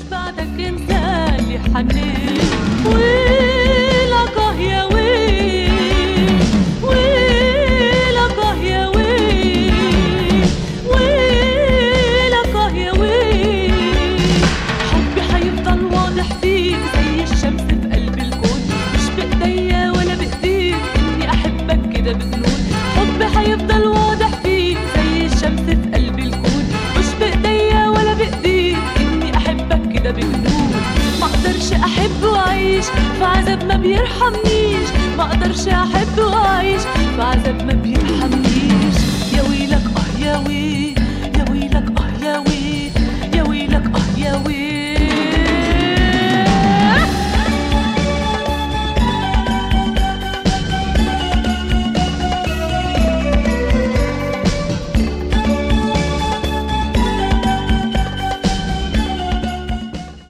بعدك انسان لي حنين. ويلك يا ويل، ويلك يا ويل، ويلك يا ويل. حبي حيفضل واضح فيك زي الشمس في قلب الكون، مش بإيديا ولا بإيديك إني أحبك كده بجنون. حبي حيفضل واضح فيك زي الشمس في قلب الكون، مش بإيديا ولا بإيديك إني أحبك كده بجنون. ما اقدرش احب واعيش في عذاب ما بيرحمنيش، ما اقدرش احب واعيش في عذاب ما بيرحمنيش. يا ويلك يا ويل.